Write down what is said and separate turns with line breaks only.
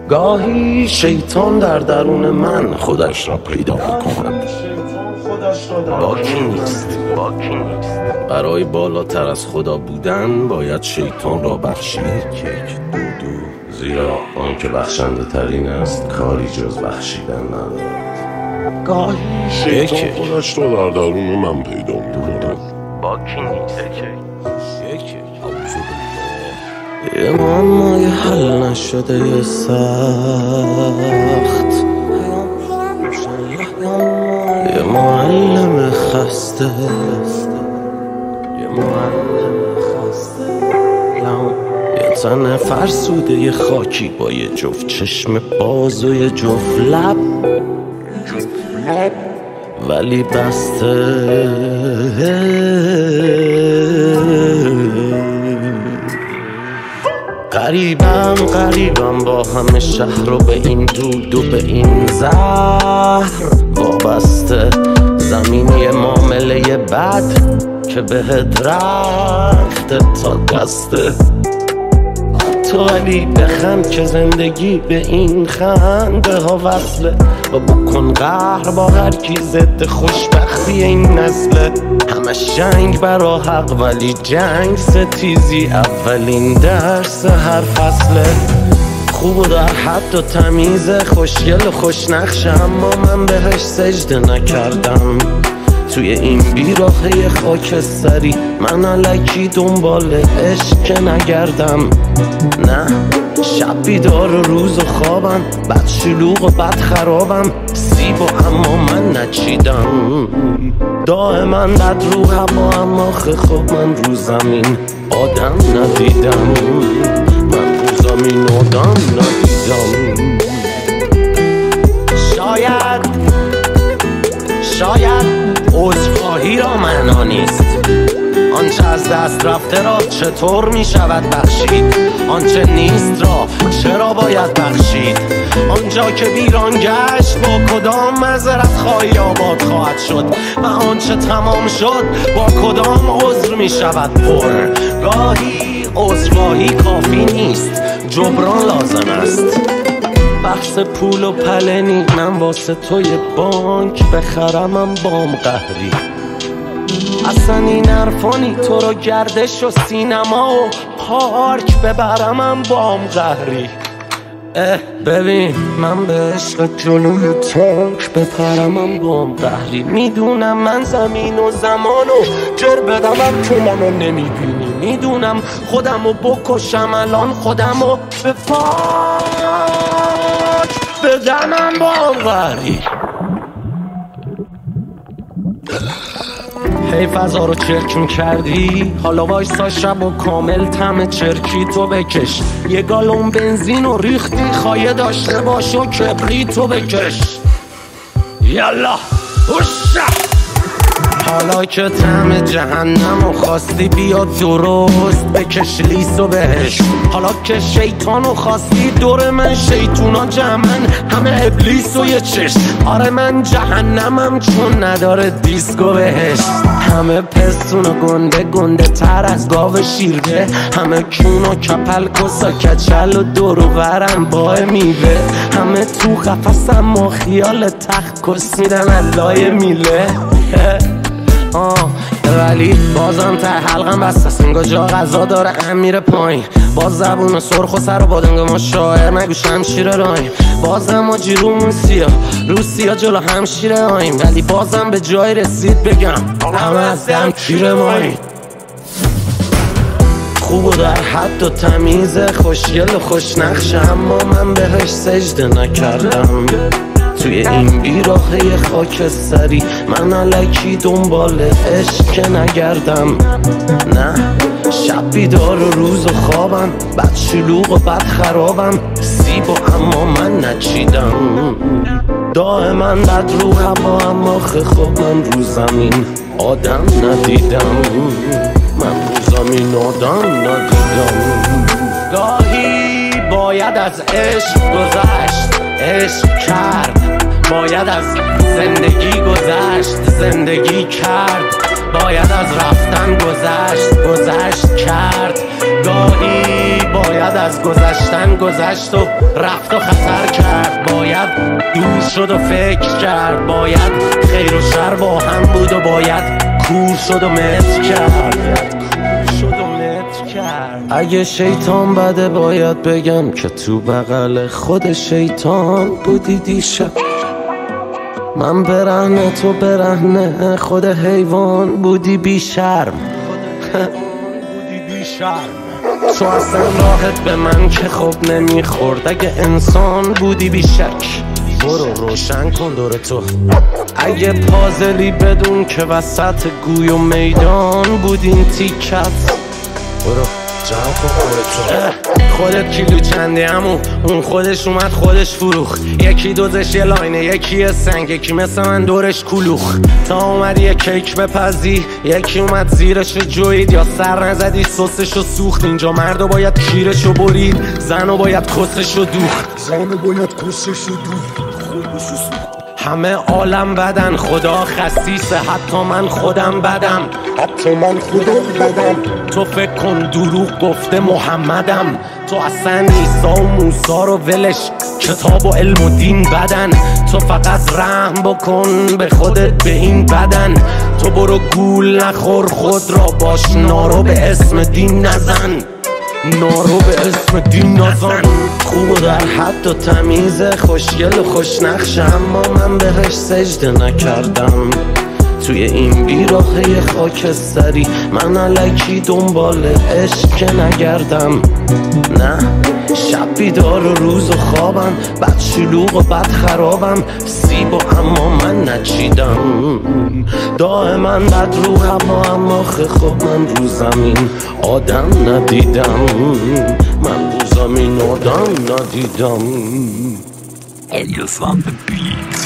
گاهی شیطان در درون من خودش را پیدا می‌کند. با کی نیست. برای بالاتر از خدا بودن باید شیطان را بخشید. زیرا آن که بخشنده ترین است کاری جز بخشیدن ندارد. گاهی شیطان خودش را در درون من پیدا می‌کند.
با کی نیست.
یه معمای حل نشده سخت، یه معلم خسته، یه تن فرسوده یه خاکی با یه جفت چشم باز و یه جفت لب ولی بسته. غریبم با همه شهر و به این دود و به این زهر وابسته. زمینی معامله بد که بهت رخته تا دسته. تو ولی بخند که زندگی به این خنده ها وصله و بکن قهر با هر کی ضد خوشبختی این نسله. همش جنگ برا حق ولی جنگ ستیزی اولین درس هر فصله. خوب و در حد و تمیز خوشگل و خوشنقشه اما من بهش سجده نکردم. توی این بیراهه خاکستری من الکی دنبال عشق که نگردم. نه شب بیدار و روز و خوابم، بد شلوغ و بد خرابم، سیب و اما من نچیدم. دائما بد رو هوا اما خب من رو زمین آدم ندیدم. من رو زمین آدم ندیدم. شاید عذرخواهی را معنا نیست. آنچه از دست رفته را چطور می شود بخشید؟ آنچه نیست را چرا باید بخشید؟ آنجا که ویران گشت با کدام معذرت خواهی آباد خواهد شد؟ و آنچه تمام شد با کدام عذر می شود پر؟ گاهی عذرخواهی کافی نیست، جبران لازم است. بحث پول و پله نیستم واسه توی بانک بخرمم بام قهری. اصلا این حرفانی تو رو گردش و سینما و پارک ببرمم بام قهری. ببین من به عشق جلوی تانک بپرمم بام قهری. میدونم من زمین و زمان و جر بدمم تو منو نمیبینی. میدونم خودمو بکشم الان خودمو به پاک بدنم بام قهری. هی فضا رو چرک میکردی، حالا وایسا شب و کامل طعم چرکی تو بکش. یه گالون بنزین و ریختی خواهی داشته باش و کبریتو بکش. یالا هوشا. حالا که طعم جهنم و خواستی بیا درست بکش لیسو بهش. حالا که شیطانو خواستی دور من شیطونا جمعن همه ابلیس و یه چشم. آره من جهنمم چون نداره دیسکو بهش. همه پستون و گنده تر از گاو شیرده. همه کون و کپل کسا کچل و دور و برم با میوه. همه تو قفصم و خیال تخت کس میدن علای میله. ولی بازم ته حلقم بستست. انگار جا غذا داره هم میره پایین. باز زبون سرخ و سر و بادنگ ما شاعر نگو شمشیر رایم. بازم ما جیرومون سیاه روسیا جلو همشیره آیم. ولی بازم به جای رسید بگم همه از دم کیر ماییم. خوب و در حد و تمیز خوشگل و خوشنقشه اما من بهش سجده نکردم. توی این بیراهه خاکستری من الکی دنبال عشق که نگردم. نه شب بیدار و روز و خوابم، بد شلوغ و بد خرابم، سیب و اما من نچیدم. دائما بد رو هوا اما خب من رو زمین آدم ندیدم. من رو زمین آدم ندیدم. گاهی باید از عشق گذشت، عشق کرد. باید از زندگی گذشت، زندگی کرد. باید از رفتن گذشت کرد. گاهی باید از گذشتن گذشت و رفت و خطر کرد، باید دور شد و فکر کرد، باید خیر و شر با هم بود و باید کور شد و متر کرد. اگه شیطان بده باید بگم که تو بغل خود شیطان بودی دیشب. من برهنه تو برهنه خود حیوان بودی بی شرم. تو اصلا راحت به من که خوب نمیخورد. اگه انسان بودی بی شک برو روشن کن دور تو. اگه پازلی بدون که وسط گوی و میدان بودین تیکت برو جمع کن خودت کیلو چندی همون اون خودش اومد خودش فروخ. یکی دوزش یه لاینه یکی یه سنگ یکی مثل من دورش کلوخ. تا اومد یه کیک بپزی یکی اومد زیرشو جوید یا سر نزدی سسشو سوخت. اینجا مردو باید کیرشو برید زنو باید کسشو دوخت. همه عالم بدن خدا خسیسه حتی من خودم بدم. تو فکر کن دروغ گفته محمدم. تو اصلا عیسی و موسی رو ولش کتاب و علم و دین بدن. تو فقط رحم بکن به خودت به این بدن. تو برو گول نخور خود را باش نارو به اسم دین نزن. نارو به اسم دین نزن. خوب و در حد و تمیز خوشگل و خوشنقش اما من بهش سجده نکردم. توی این بیراهه خاکستری من الکی دنبال عشق که نگردم. نه شب بیدار و روز و خوابم بد شلوغ و بد خرابم. سیب و اما من نچیدم دائما بد رو هوا اما خب من رو زمین آدم ندیدم. من رو زمین آدم ندیدم.
Elias on the beat.